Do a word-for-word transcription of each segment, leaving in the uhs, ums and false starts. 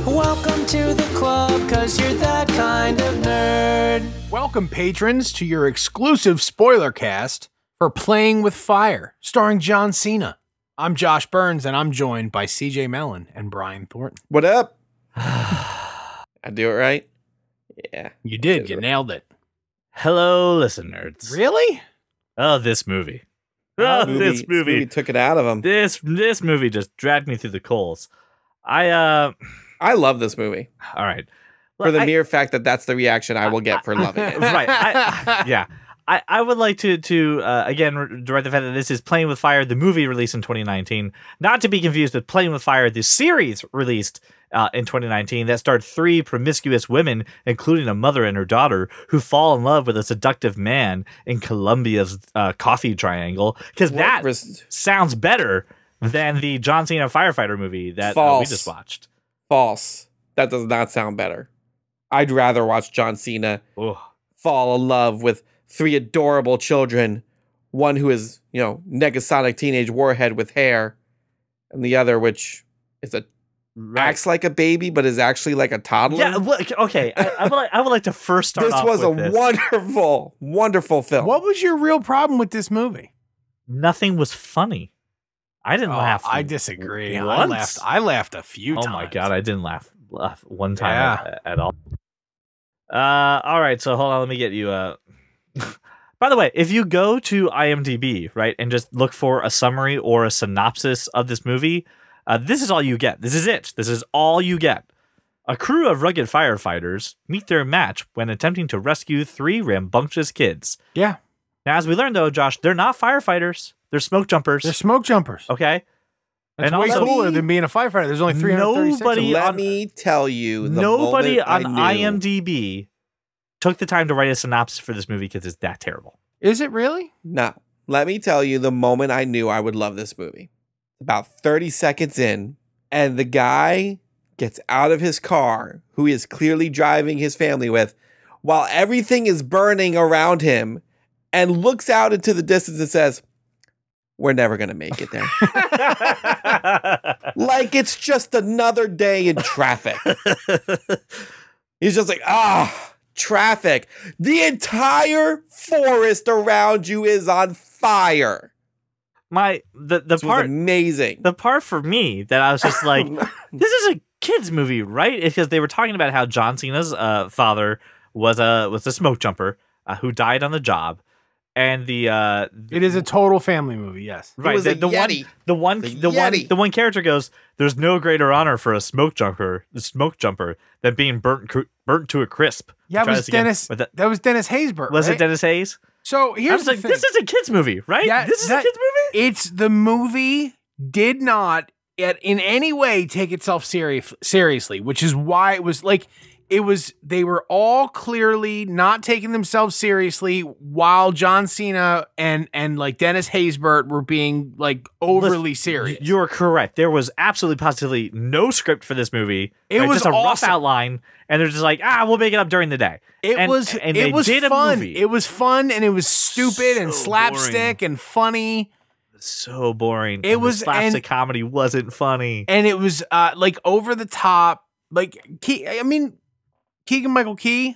Welcome to the club, cause you're that kind of nerd. Welcome, patrons, to your exclusive spoiler cast for Playing with Fire, starring John Cena. I'm Josh Burns, and I'm joined by C J Mellon and Brian Thornton. What up? I do it right? Yeah. You did. You nailed it. Hello, listeners. Really? Oh, this movie. Oh, movie, this movie. movie took it out of him. This this movie just dragged me through the coals. I uh I love this movie. All right. For Look, the I, mere fact that that's the reaction I will get for loving it. right. I, yeah. I, I would like to to uh, again direct the fact that this is Playing with Fire, the movie released in twenty nineteen, not to be confused with Playing with Fire, the series released uh, in twenty nineteen that starred three promiscuous women, including a mother and her daughter, who fall in love with a seductive man in Colombia's uh, coffee triangle. Because that res- sounds better than the John Cena firefighter movie that uh, we just watched. False. That does not sound better. I'd rather watch John Cena Ugh. fall in love with three adorable children, one who is, you know, Negasonic Teenage Warhead with hair, and the other which is a Right. acts like a baby but is actually like a toddler. Yeah, well, okay. I, I, would like, I would like to first start This off was a with this. wonderful, wonderful film. What was your real problem with this movie? Nothing was funny. I didn't Oh, laugh. I disagree. I once. laughed. I laughed a few Oh times. my god, I didn't laugh, laugh one time Yeah. at, at all. Uh, all right, so hold on, let me get you. Uh, by the way, if you go to IMDb, right, and just look for a summary or a synopsis of this movie, uh, this is all you get. This is it. This is all you get. A crew of rugged firefighters meet their match when attempting to rescue three rambunctious kids. Yeah. Now, as we learned, though, Josh, they're not firefighters. They're smoke jumpers. They're smoke jumpers. Okay. That's and way also, cooler than being a firefighter. There's only three hundred thirty-six. Nobody- of them. Let on- me tell you, the nobody moment on I knew, IMDb took the time to write a synopsis for this movie because it's that terrible. Is it really? No, let me tell you, the moment I knew I would love this movie, about thirty seconds in, and the guy gets out of his car, who he is clearly driving his family with, while everything is burning around him, and looks out into the distance and says, "We're never going to make it there." Like it's just another day in traffic. He's just like, ah, traffic. The entire forest around you is on fire. My the the This was part amazing. the part for me that I was just like, this is a kids movie, right? Because they were talking about how John Cena's uh, father was a was a smoke jumper uh, who died on the job, and the uh, It is a total family movie. Yes. right was the, a the one Yeti. the one The the one Yeti. the one character goes, "There's no greater honor for a smoke jumper, the smoke jumper, than being burnt cr- burnt to a crisp." Yeah, it Try was this again. Dennis. Was that, That was Dennis Haysbert. was right? it Dennis Hayes? So I here's was the like, thing. this is a kids movie, right? Yeah, this is that- a kids movie. It's the movie did not at, in any way take itself serious seriously, which is why it was like it was. They were all clearly not taking themselves seriously, while John Cena and and like Dennis Haysbert were being like overly serious. You're correct. There was absolutely positively no script for this movie. It right? was just a rough awesome. outline, and they're just like, ah, we'll make it up during the day. It And- was and it they was did a fun. movie. It was fun and it was stupid and So slapstick and funny. So boring. It And was- the slapstick and- comedy wasn't funny. And it was uh like over the top. Like Key, I mean Keegan Michael Key.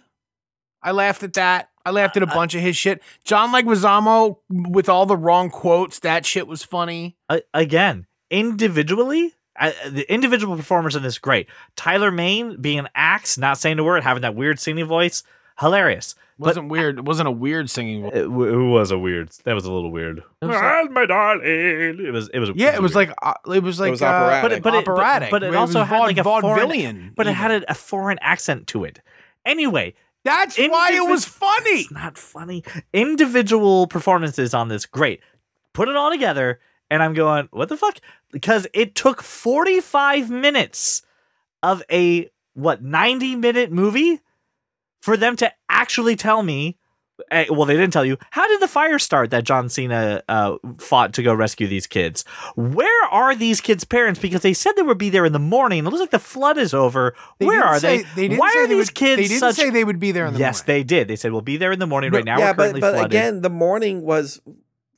I laughed at that. I laughed at a bunch of his shit. John Leguizamo with all the wrong quotes. That shit was funny. Uh, again, individually, uh, the individual performers in this great. Tyler Maine being an axe, not saying a word, having that weird singing voice, hilarious. Wasn't weird. It wasn't a weird singing voice. It, w- it was a weird. That was a little weird. It was like- my darling. It was. It was. Yeah, it was weird. like uh, it was like was uh, operatic. But it- but it- but- operatic. but it was also had, like, a foreign- vaudevillian. but it even. had a, a foreign accent to it. Anyway, That's why it individ- was funny. It's not funny. Individual performances on this, great. Put it all together, and I'm going, what the fuck? Because it took forty-five minutes of a, what, ninety minute movie for them to actually tell me. eh, Well, they didn't tell you. How did the fire start that John Cena uh, fought to go rescue these kids? Where are these kids' parents? Because they said they would be there in the morning. It looks like the flood is over. They Where didn't are say- they? they didn't Why say are they these would- kids They didn't such... say they would be there in the Yes, morning. they did. They said, we'll be there in the morning. Right now yeah, we're currently but, but flooded. again, the morning was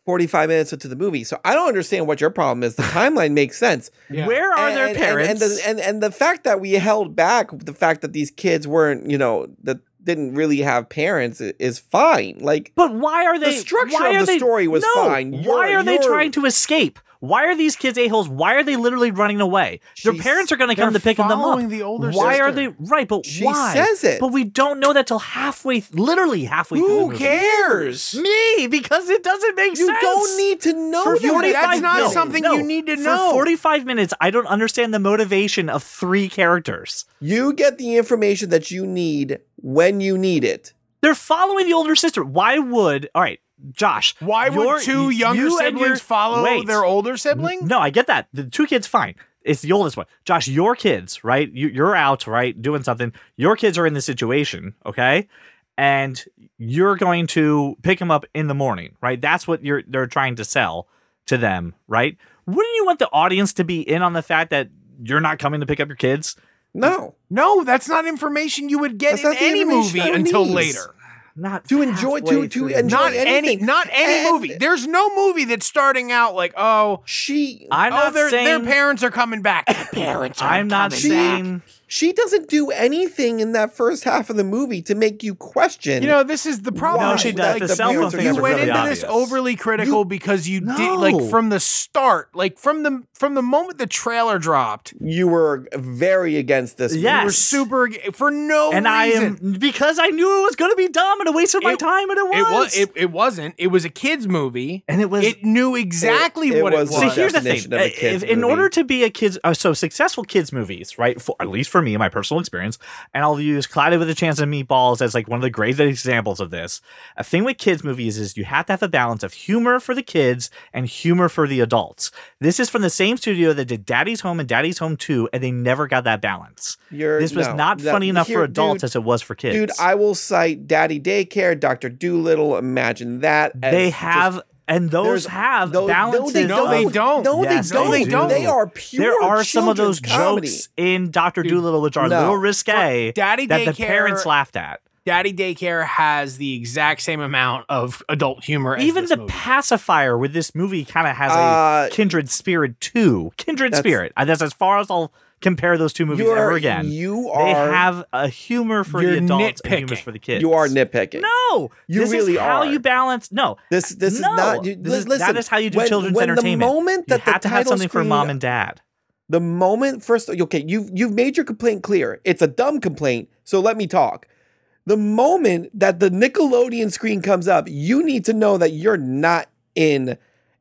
forty-five minutes into the movie. So I don't understand what your problem is. The timeline makes sense. Yeah. Where are and, their and- parents? And, the, and and the fact that we held back the fact that these kids weren't, you know, that didn't really have parents i- is fine. Like but why are the they? structure why of are the they, story was no, fine. Why You're- are they you're- trying to escape? Why are these kids a-holes? Why are they literally running away? Their She's- parents are going to come to They're pick them up. following the older Why are sister. they right? But She why? says it. But we don't know that till halfway, literally halfway through the Who movie. cares? Me, because it doesn't make You sense. don't need to know For that. forty-five That's not no, something no. you need to For know. forty-five minutes, I don't understand the motivation of three characters. You get the information that you need when you need it. They're following the older sister. Why would all right, Josh? Why your- would two younger you and siblings your- follow wait. their older sibling? No, I get that. The two kids, fine. It's the oldest one. Josh, your kids, right? You, you're out, right, doing something. Your kids are in this situation, okay? And you're going to pick them up in the morning, right? That's what you're they're trying to sell to them, right? Wouldn't you want the audience to be in on the fact that you're not coming to pick up your kids? No. No, that's not information you would get That's in not the any information movie I until need. later. Not To enjoy- to- halfway to through. enjoy Not any, anything. not any And- movie. There's no movie that's starting out like, oh, She I'm oh, not their saying their parents are coming back. Their parents are I'm not coming saying she doesn't do anything in that first half of the movie to make you question. You know, this is the problem. No, she Why? does. Like, The the cell phone parents are thing You is never went really into obvious. this overly critical You- because you did No. like from the start, like from the from the moment the trailer dropped, you were very against this. Yes. you were super for no and I reason. am because I knew it was going to be dumb and a waste of my It- time, and it was. It was. It, it wasn't. It was a kids movie, and it was. it knew exactly it what was it the was. See, here's the thing. definition of a Uh, kids if- in movie. order to be a kids, uh, so successful kids movies, right? For at least for me, my personal experience, and I'll use Clouded with a Chance of Meatballs as like one of the great examples of this. A thing with kids movies is you have to have a balance of humor for the kids and humor for the adults. This is from the same studio that did Daddy's Home and Daddy's Home two, and they never got that balance. You're, This was no, not that- funny enough here, for adults dude, as it was for kids. Dude, I will cite Daddy Daycare, Doctor Doolittle. Imagine that. as they just- have, and those there's- have no, balances. No, they No, don't. they don't. No, Yes, they don't. they They, do. are pure. There are some of those children's comedy. jokes in Doctor Doolittle which are a No. little risque Daddy that the Daycare- parents laughed at. Daddy Daycare has the exact same amount of adult humor. As Even this the movie. pacifier with this movie kind of has a Uh, kindred spirit too. Kindred that's- spirit. And that's as far as I'll compare those two movies You are- ever again. You They are. have a humor for You're the adults and humor nitpicking. for the kids. You are nitpicking. No, You this really is how are. you balance. No, This this no. is not. You, This is- listen, that is how you do when, children's when entertainment. The moment that you the have to have title something for screen- mom and dad. The moment first, okay, you've you've made your complaint clear. It's a dumb complaint, so let me talk. The moment that the Nickelodeon screen comes up, you need to know that you're not in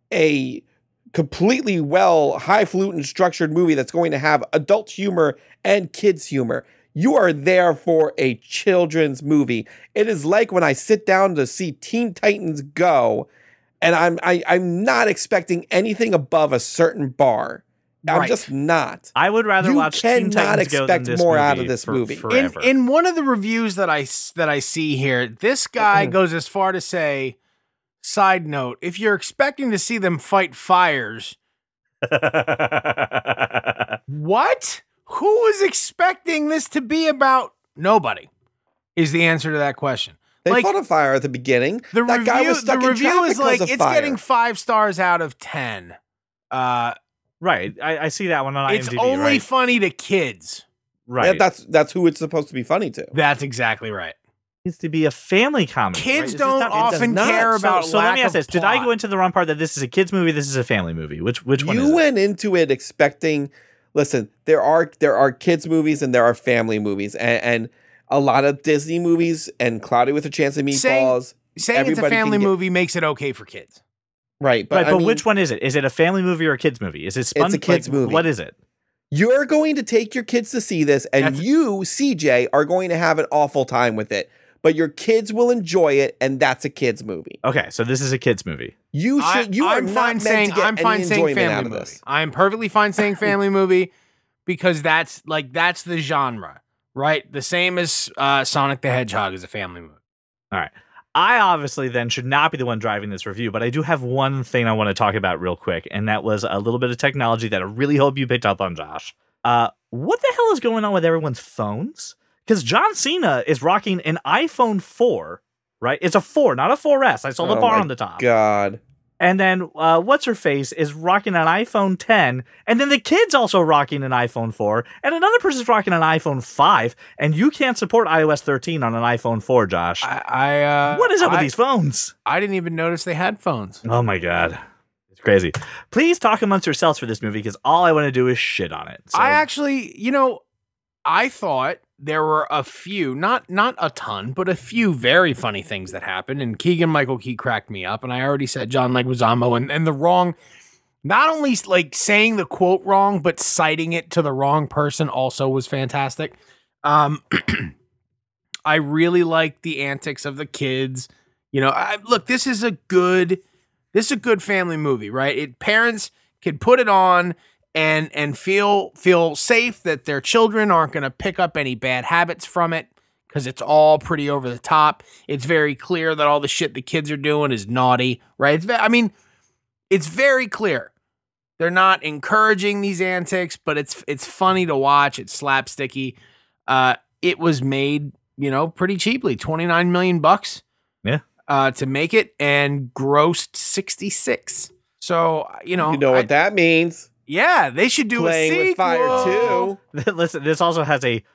a completely well highfalutin structured movie that's going to have adult humor and kids humor. You are there for a children's movie. It is like when I sit down to see Teen Titans Go, and I'm I, I'm not expecting anything above a certain bar. I'm Right. just not. I would rather You watch Teen cannot Titans Go than expect this more movie out of this for- movie. in, forever. in one of the reviews that I s- that I see here, this guy Mhm. goes as far to say, side note, if you're expecting to see them fight fires, what? Who was expecting this to be about? Nobody is the answer to that question. They Like, fought a fire at the beginning. The that review, guy was stuck the in review traffic is like because of it's fire. getting five stars out of ten. Uh, Right, I, I see that one on it's IMDb. only right? funny to kids. right. Yeah, that's that's who it's supposed to be funny to. That's exactly right. needs to be a family comedy. right? Kids This is don't not- it does often not. care So- about. So let lack me ask of this: Did I plot. go into the wrong part that this is a kids movie? This is a family movie. Which which one? You is it? went into it expecting. Listen, there are there are kids movies and there are family movies, and, and a lot of Disney movies and Cloudy with a Chance of Saying- Meatballs. Saying it's a everybody can family get- movie makes it okay for kids. Right, but right, I but mean, which one is it? Is it a family movie or a kids movie? Is it spun? It's a kids like, movie. What is it? You're going to take your kids to see this, and That's- you, C J, are going to have an awful time with it. But your kids will enjoy it, and that's a kids movie. Okay, so this is a kids movie. You I, should. You are I'm not fine meant saying to get I'm any fine saying enjoyment family out of movie. this. I'm perfectly fine saying family movie because that's like that's the genre, right? The same as uh, Sonic the Hedgehog is a family movie. All right. I obviously then should not be the one driving this review, but I do have one thing I want to talk about real quick, and that was a little bit of technology that I really hope you picked up on, Josh. Uh, what the hell is going on with everyone's phones? Because John Cena is rocking an iPhone four, right? It's a four, not a four S. I saw the Oh bar my on the top. God, And then uh, what's her face is rocking an iPhone ten, and then the kid's also rocking an iPhone four, and another person's rocking an iPhone five, and you can't support i O S thirteen on an iPhone four, Josh. I, I uh, what is up I, with these phones? I didn't even notice they had phones. Oh my god, it's crazy. Please talk amongst yourselves for this movie because all I want to do is shit on it. So. I actually, you know, I thought there were a few, not not a ton, but a few very funny things that happened. And Keegan Michael Key cracked me up. And I already said John Leguizamo and, and the wrong, not only like saying the quote wrong, but citing it to the wrong person also was fantastic. Um, I really liked the antics of the kids. You know, I, look, this is a good, this is a good family movie, right? It parents can put it on and and feel feel safe that their children aren't going to pick up any bad habits from it because it's all pretty over the top. It's very clear that all the shit the kids are doing is naughty, right? It's, I mean, it's very clear. They're not encouraging these antics, but it's it's funny to watch. It's slapsticky. Uh, it was made, you know, pretty cheaply, twenty-nine million bucks. Yeah. Uh, to make it and grossed sixty-six. So, you know, You know I- what that means? yeah, they should do Playing a sequel. with Fire too. Listen, this also has a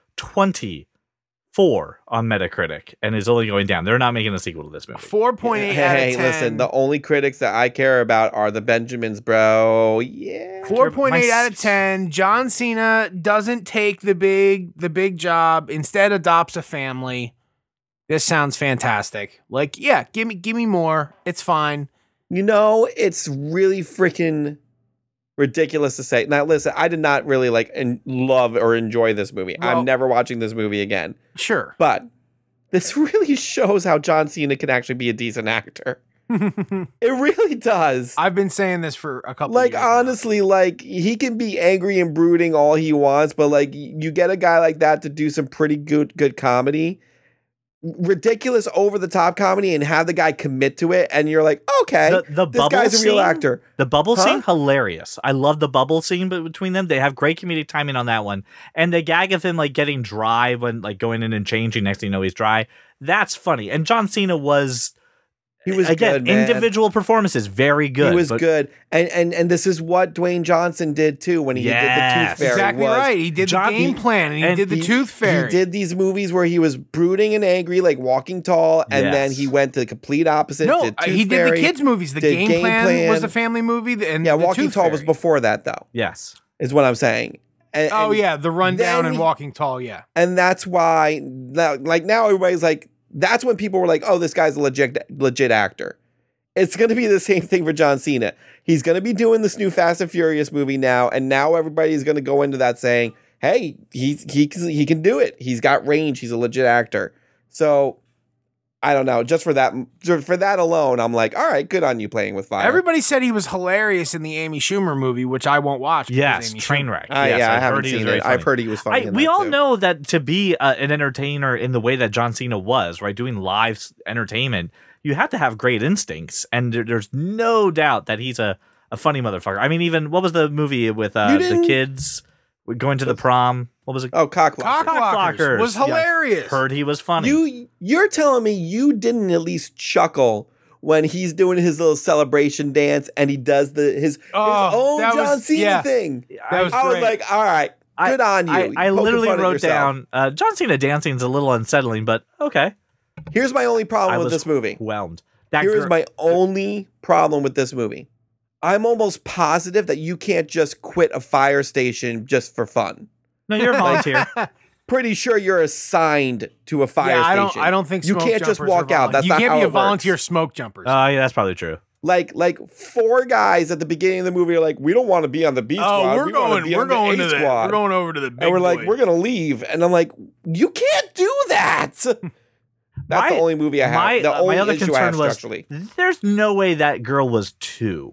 twenty-four on Metacritic and is only going down. They're not making a sequel to this movie. four point eight Hey, out hey, of ten. listen, the only critics that I care about are the Benjamins, bro. Yeah. four point eight My- out of ten. John Cena doesn't take the big the big job, instead adopts a family. This sounds fantastic. Like, yeah, give me give me more. It's fine. You know, it's really freaking ridiculous to say. Now, listen, I did not really like and love or enjoy this movie. Well- I'm never watching this movie again. Sure. But this really shows how John Cena can actually be a decent actor. It really does. I've been saying this for a couple Like, of years now. honestly, like, he can be angry and brooding all he wants, but, like, you get a guy like that to do some pretty good good comedy, ridiculous over-the-top comedy, and have the guy commit to it, and you're like, okay, The, the this bubble guy's a real scene- actor. The bubble Huh? scene, hilarious. I love the bubble scene be- between them. They have great comedic timing on that one. And the gag of him like getting dry when like going in and changing. Next thing you know, he's dry. That's funny. And John Cena was He was again good, man. individual performances, very good. He was but good, and and and this is what Dwayne Johnson did too when he Yes. did the Tooth Fairy. exactly was right. He did John- the game plan and he and did the he- Tooth Fairy. He did these movies where he was brooding and angry, like Walking Tall, and Yes. then he went to the complete opposite. no, did uh, Tooth he did Fairy. the kids movies. The did game, Game plan, Plan. was the family movie, and Yeah, the Walking Tooth Tall was Fairy. before that, though. yes. Is what I'm saying. And, Oh and- yeah, the rundown then and he- Walking Tall. Yeah. and that's why, now, like now, everybody's like, that's when people were like, "Oh, this guy's a legit, legit actor." It's going to be the same thing for John Cena. He's going to be doing this new Fast and Furious movie now, and now everybody's going to go into that saying, "Hey, he he he can do it. He's got range. He's a legit actor." So, I don't know. Just for that, for that alone, I'm like, all right, good on you playing with fire. Everybody said he was hilarious in the Amy Schumer movie, which I won't watch. because Yes, Amy train Schumer- wreck. Uh, yes, yeah, I I've haven't heard he was seen very it. I've funny. heard he was funny. I, in we that, all too. know that to be uh, an entertainer in the way that John Cena was, right, doing live s- entertainment, you have to have great instincts, and there, there's no doubt that he's a, a funny motherfucker. I mean, even what was the movie with uh, You the didn't- kids going to the prom? What was it? Oh, cockblocker. Cockblockers Cockblockers, was yes. hilarious. Heard he was funny. You you're telling me you didn't at least chuckle when he's doing his little celebration dance and he does the his, Oh, his own that John was- Cena yeah. thing. That was I was great. like, all right, I- good on you. I, You I poking literally fun at wrote yourself. down uh, John Cena dancing is a little unsettling, but okay. Here's my only problem I with was this movie. Whelmed. That Here's gir- my only problem with this movie. I'm almost positive that you can't just quit a fire station just for fun. No, you're a volunteer. Pretty sure you're assigned to a fire yeah, I don't. station. I don't think You smoke can't just jumpers walk are out. volun- That's you not can't how be a it works. volunteer smoke jumpers. Oh, yeah, that's probably true. Like like four guys at the beginning of the movie are like, we don't want to be on the B squad. oh, we're we wanna going. be We're on the going A to the. squad. We're going over to the big. and we're like, boy. we're gonna leave. And I'm like, you can't do that. That's My- the only movie I have. My, the uh, only my other issue I concern have was structurally. there's no way that girl was two.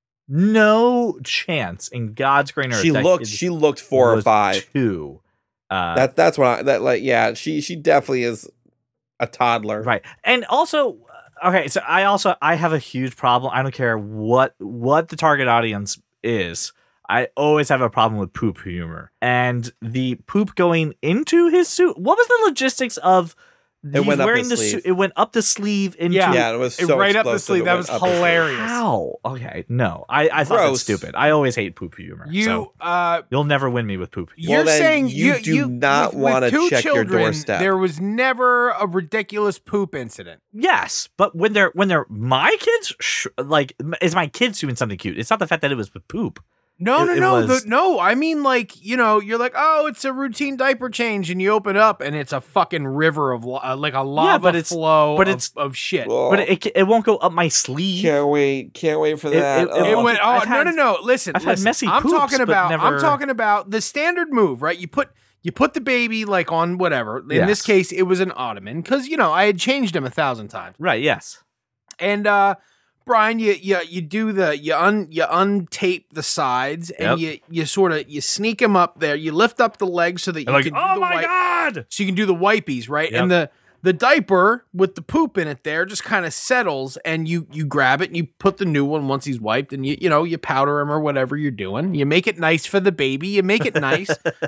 No chance in God's green earth. She that looked. kid She looked four or was five. Two. Uh, That that's what I. That like yeah. She she definitely is a toddler. right. And also, okay. So I also I have a huge problem. I don't care what what the target audience is. I always have a problem with poop humor and the poop going into his suit. What was the logistics of It He's went up wearing his the sleeve. suit. It went up the sleeve into. Yeah. Yeah, it was It so right up the explosive, sleeve. it That went was up his sleeve. hilarious. How? Okay, no. I, I thought Gross. that's stupid. I always hate poop humor. You, so uh, you'll never win me with poop. humor. you're then saying you you do you, not with- with wanna two check your children, doorstep. There was never a ridiculous poop incident. Yes, but when they're when they're my kids, sh- like is my kids doing something cute? It's not the fact that it was with poop. No, It- no, it no, was- the, no. I mean, like, you know, you're like, oh, it's a routine diaper change, and you open up, and it's a fucking river of lo- uh, like a lava but it's- flow, but of, it's- of shit. Well, But it, it won't go up my sleeve. Can't wait. Can't wait for It- that. it- Oh. It went. Oh I've no, had- no, no! Listen, I've had listen. messy I'm poops, talking but about. I'm never- talking about the standard move, right? You put you put the baby like on whatever. In this Yes. case, it was an ottoman because you know I had changed him a thousand times. Right? Yes. And uh Brian, you you you do the you un you untape the sides and Yep. you you sort of you sneak him up there. You lift up the legs so that you I'm like, can do oh the my wipe- god! so you can do the wipies, right? Yep. And the the diaper with the poop in it there just kind of settles, and you you grab it and you put the new one once he's wiped, and you you know you powder him or whatever you're doing. You make it nice for the baby. You make it nice,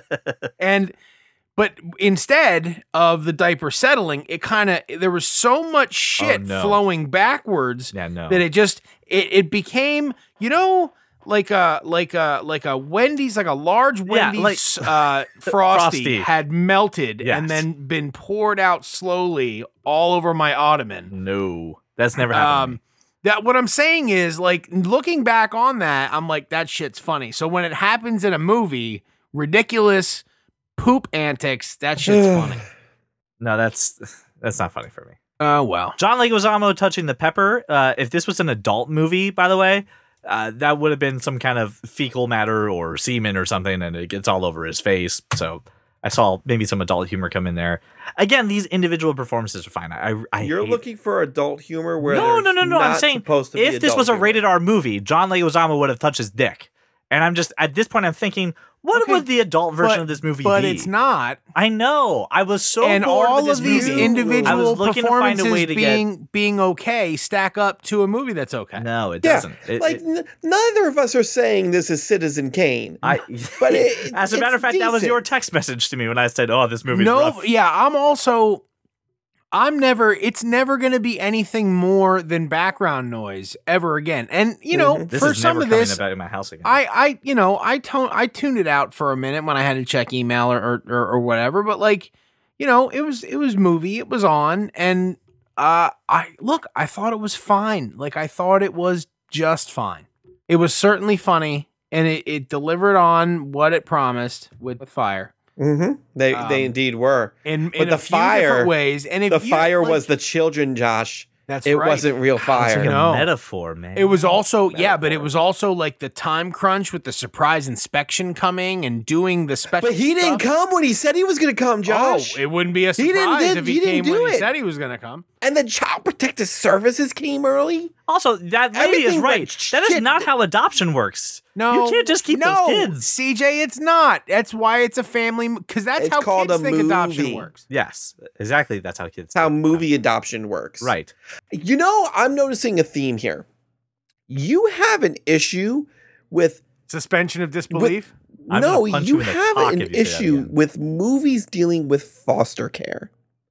and but instead of the diaper settling, it kind of there was so much shit no. flowing backwards Yeah, no. that it just it, it became you know like a like a like a Wendy's like a large Yeah, Wendy's like- uh, frosty, Frosty. had melted Yes. and then been poured out slowly all over my ottoman. No, that's never happened. to Um, me. that what I'm saying is like looking back on that, I'm like that shit's funny. So when it happens in a movie, ridiculous poop antics, that shit's funny. No, that's that's not funny for me. Oh well. John Leguizamo touching the pepper. Uh, if this was an adult movie, by the way, uh, that would have been some kind of fecal matter or semen or something, and it gets all over his face. So I saw maybe some adult humor come in there. Again, these individual performances are fine. I, I You're hate- looking for adult humor where No, no, there's no, no. I'm not saying supposed to be if this adult was a humor. rated R movie, John Leguizamo would have touched his dick. And I'm just at this point, I'm thinking, what Okay, would the adult version but- of this movie But be? it's not. I know. I was so and bored all with this of these movie. I individual was looking to find performances a way to being being okay stack up to a movie that's okay. get. No, it Yeah, doesn't. It- like it- n- neither of us are saying this is Citizen Kane. I, But it- as a matter of it's fact, that was decent. your text message to me when I said, "Oh, this movie's no, rough." yeah, I'm also I'm never it's never going to be anything more than background noise ever again. And you know, Mhm. This for is some never of coming this about in my house again. I, I, you know, I tone, I tuned it out for a minute when I had to check email or, or, or, or whatever. But like, you know, it was, it was movie, it was on, and uh, I look, I thought it was fine. Like I thought it was just fine. It was certainly funny, and it, it delivered on what it promised with fire. Mm-hmm. They Um, they indeed were. In, But in the a few fire- different ways, and if The you, fire like- was the children, Josh. that's It right. wasn't real It's fire. like a No. metaphor, man. It was also yeah, but it Metaphor. was also like the time crunch with the surprise inspection coming and doing the special. But he didn't stuff. come when he said he was going to come, Josh. Oh, it wouldn't be a He didn't surprise did- if he, he didn't came do when he it. said he was going to come. And the Child Protective Services came early. Also, that lady is Everything right. went That is shit. not how adoption works. No, You can't just keep no, those kids. C J, it's not. That's why it's a family because that's It's how called kids a think adoption movie. works. Yes, exactly. That's how kids. That's how think. movie adoption works. Right. You know, I'm noticing a theme here. You have an issue with Suspension of disbelief. I'm no, gonna punch you you in the have cock an if you say that issue again. with movies dealing with foster care.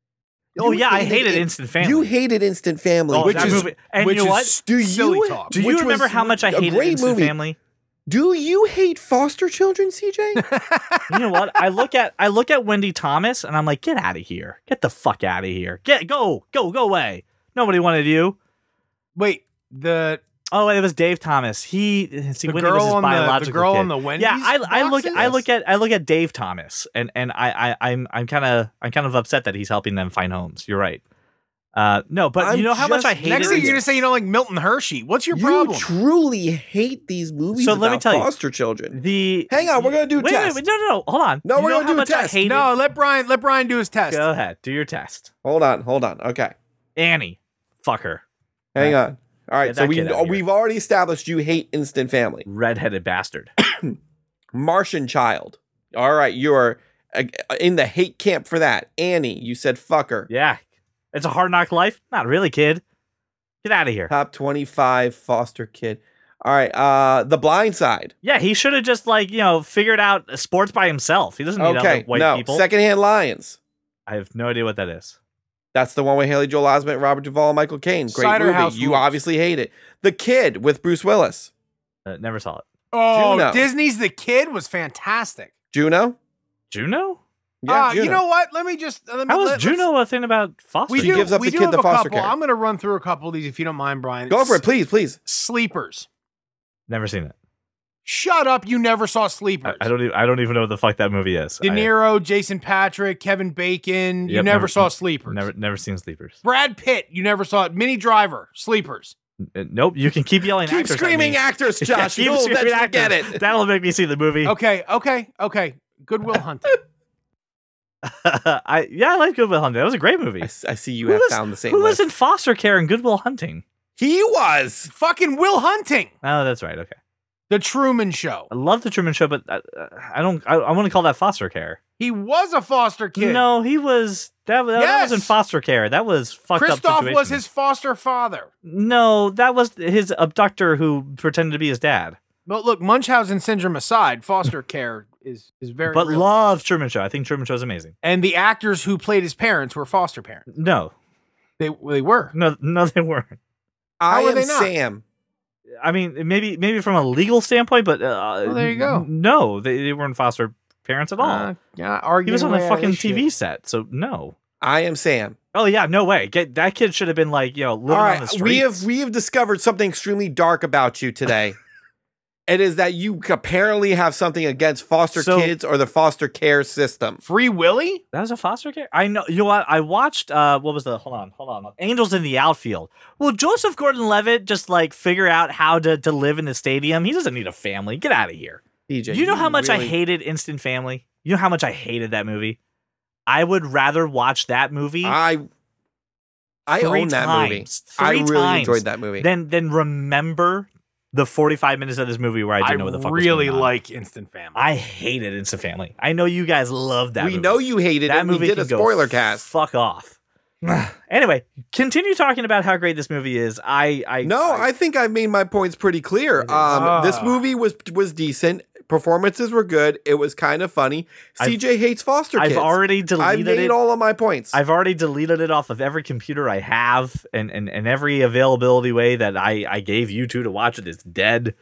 Oh You yeah, I hated hated it- Instant Family. You hated Instant Family, Oh, which that is movie- and which you know is what? s- Do you- silly talk. Do which you remember was how much I a hated great Instant movie. Family? Do you hate foster children, C J? You know what? I look at I look at Wendy Thomas and I'm like, get out of here. Get the fuck out of here. Get go, go, go away. Nobody wanted you. Wait, the Oh, it was Dave Thomas. He see the Wendy was girl his on the, biological the girl kid. on the Wendy's. Yeah, I, I look boxes? I look at I look at Dave Thomas and and I, I I'm I'm kind of I'm kind of upset that he's helping them find homes. You're right. Uh, no, but I'm you know how much I just- hated. Next thing it? you're gonna say you don't like Milton Hershey. What's your You problem? truly hate these movies So about let me tell you, foster children. the Hang on, we're gonna do a wait, test. Wait, wait, no, no, no, hold on. No, You we're know gonna how do a much I test. hated- no, let Brian let Brian do his test. Go ahead, do your test. Hold on, hold on. Okay, Annie, fuck her. hang on. All right, Get so that we kid out of here. we've already established you hate Instant Family. Redheaded bastard. Martian Child. All right, you are uh, in the hate camp for that. Annie, you said fucker. Yeah. It's a hard knock life? Not really, kid. Get out of here. Top twenty-five foster kid. All right, uh, The Blind Side. Yeah, he should have just, like, you know, figured out sports by himself. He doesn't need Okay, other white no. people. Secondhand Lions. I have no idea what that is. That's the one with Haley Joel Osment, Robert Duvall, and Michael Caine. Great Cider movie. House You rules. obviously hate it. The Kid with Bruce Willis. Uh, never saw it. Oh, Juno. Disney's The Kid was fantastic. Juno? Juno? Yeah, uh, Juno. you know what? Let me just let me. How is let, Juno a thing about foster? We She do, gives up we the do kid have to a foster couple. care. I'm going to run through a couple of these if you don't mind, Brian. Go for it, please, please. Sleepers. Never seen it. Shut up! You never saw I, Sleepers. I don't. Even, I don't even know what the fuck that movie is. De I- Niro, Jason Patrick, Kevin Bacon. you Yep, never, never- saw Sleepers. Never, never seen Sleepers. Brad Pitt. You never saw it. Minnie Driver. Sleepers. Uh, Nope. You can keep yelling. Keep actors at screaming me. actors, Josh. Keep You'll screaming eventually actors. get it. That'll make me see the movie. Okay. Okay. Okay. Goodwill Hunting. I yeah, I like Goodwill Hunting. That was a great movie. I, s- I see you Who have was- found the same Who list. was in foster care in Goodwill Hunting? He was. Fucking Will Hunting. Oh, that's right. Okay. The Truman Show. I love the Truman Show, but I, I don't. I, I want to call that foster care. He was a foster kid. No, he was that. That Yes. wasn't foster care. That was fucked up. Christoph situation. was his foster father. No, that was his abductor who pretended to be his dad. But look, Munchausen syndrome aside, foster care is is very But real. love Truman Show. I think Truman Show is amazing. And the actors who played his parents were foster parents. No, They they were. no, no, they weren't. I were am they not? Sam. I mean, maybe maybe from a legal standpoint, but uh, Well, there you go. No, they, they weren't foster parents at all. Uh, yeah, arguing he was on a away out of fucking this T V shit. set, so no. I am Sam. Oh yeah, no way. Get that kid should have been like you know living All on right, the streets. we have we have discovered something extremely dark about you today. It is that you apparently have something against foster So- kids or the foster care system. Free Willy? That was a foster care. I know. You know what? I watched. Uh, what was the? Hold on, hold on. Angels in the Outfield. Well, Joseph Gordon-Levitt just like figure out how to to live in the stadium. He doesn't need a family. Get out of here. D J, Do you know how much I really- hated Instant Family? You know how much I hated that movie. I would rather watch that movie I I three own that movie. times, I three really times enjoyed that movie. than than remember the forty-five minutes of this movie where I didn't I know what the fuck really was going on. like Instant Family. I hated Instant Family. I know you guys love that. we movie. know you hated that it. movie We did a can go spoiler cast. Fuck off. Anyway, continue talking about how great this movie is. I, I No, I think I've made my points pretty clear. It is. Um, this Ah. movie was was decent. Performances were good. It was kind of funny. I've- C J hates foster I've kids. already I've deleted made it. all of my points. I've already deleted it off of every computer I have, and, and, and every availability way that I, I gave you two to watch it is dead.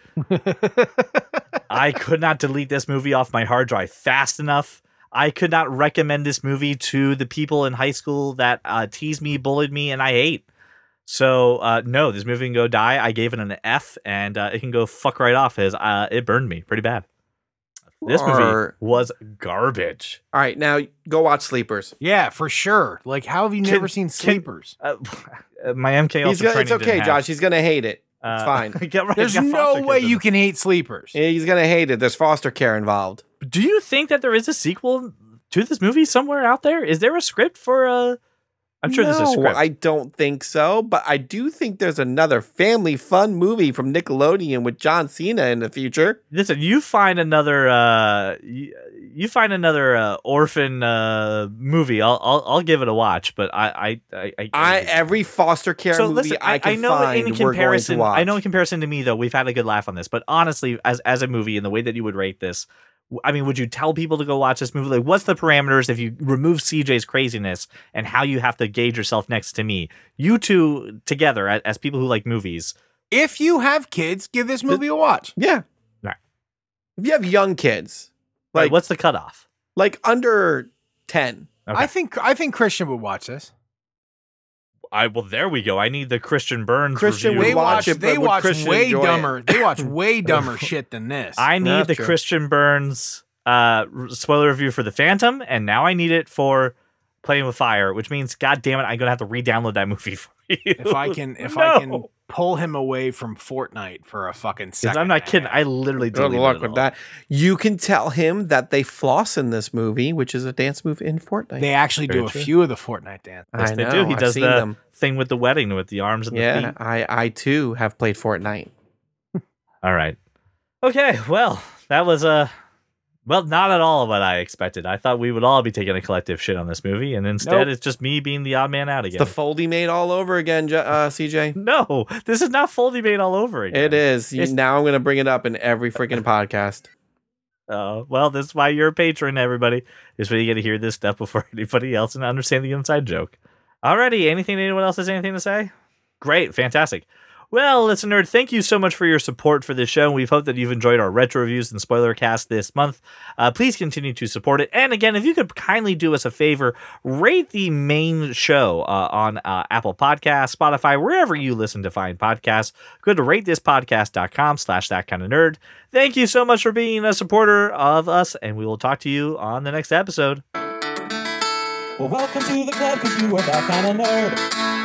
I could not delete this movie off my hard drive fast enough. I could not recommend this movie to the people in high school that uh, teased me, bullied me, and I hate. So, uh, no, this movie can go die. I gave it an F, and uh, it can go fuck right off, as uh, it burned me pretty bad. This movie Or- was garbage. all right, now go watch Sleepers. yeah, for sure. Like, how have you Can- never seen can- Sleepers? Uh, my M K He's also gonna, training it's okay, didn't Josh. have, He's gonna hate it. uh, It's fine. get right, There's got no foster way kids you in can hate Sleepers. He's gonna hate it. There's foster care involved. it. Do you think that there is a sequel to this movie somewhere out there? Is there a script for a? I'm sure no, there's a script. I don't think so, but I do think there's another family fun movie from Nickelodeon with John Cena in the future. Listen, you find another, uh, you, you find another uh, orphan uh, movie. I'll, I'll, I'll give it a watch. But I, I, I, I, I every foster care so movie listen, I, I, can I know find, in we're going to comparison, watch. I know in comparison to me though, we've had a good laugh on this. But honestly, as as a movie and the way that you would rate this, w- I mean, would you tell people to go watch this movie? Like, what's the parameters if you remove C J's craziness and how you have to gauge yourself next to me? You two together as, as people who like movies. If you have kids, give this movie a watch. Yeah. Right. If you have young kids, Like, like what's the cutoff? like under ten. Okay. I think I think Christian would watch this. I well, there we go. I need the Christian Burns Christian review. would They watch watch it, but they would watch Christian way enjoy it? dumber. They watch way dumber shit than this. I need That's the true. Christian Burns uh, r- spoiler review for the Phantom, and now I need it for Playing with Fire, which means, God damn it, I'm gonna have to re-download that movie for you. if I can if No. I can pull him away from Fortnite for a fucking 'Cause second. I'm not and a kidding. half. I literally Good deleted luck it with all. that. You can tell him that they floss in this movie, which is a dance move in Fortnite. They actually Very do a true. few of the Fortnite dance. Yes, I they know, do. He I've does seen the them. thing with the wedding with the arms and the Yeah, feet. I, I too have played Fortnite. All right. Okay. Well, that was uh, well, not at all what I expected. I thought we would all be taking a collective shit on this movie, and instead, Nope. it's just me being the odd man out again. The Foldy made all over again, J- uh, C J. no, this is not Foldy made all over again. It is. You, It's- now I'm going to bring it up in every freaking podcast. Uh, well, that's why you're a patron, everybody. Is where you get to hear this stuff before anybody else and understand the inside joke. Alrighty, anything anyone else has anything to say? Great, fantastic. Well, listener, thank you so much for your support for this show. We hope that you've enjoyed our retro reviews and spoiler cast this month. Uh, please continue to support it. And again, if you could kindly do us a favor, rate the main show uh, on uh, Apple Podcasts, Spotify, wherever you listen to find podcasts. Go to ratethispodcast.com slash that kind of nerd. Thank you so much for being a supporter of us, and we will talk to you on the next episode. Well, welcome to the club, because you are that kind of nerd.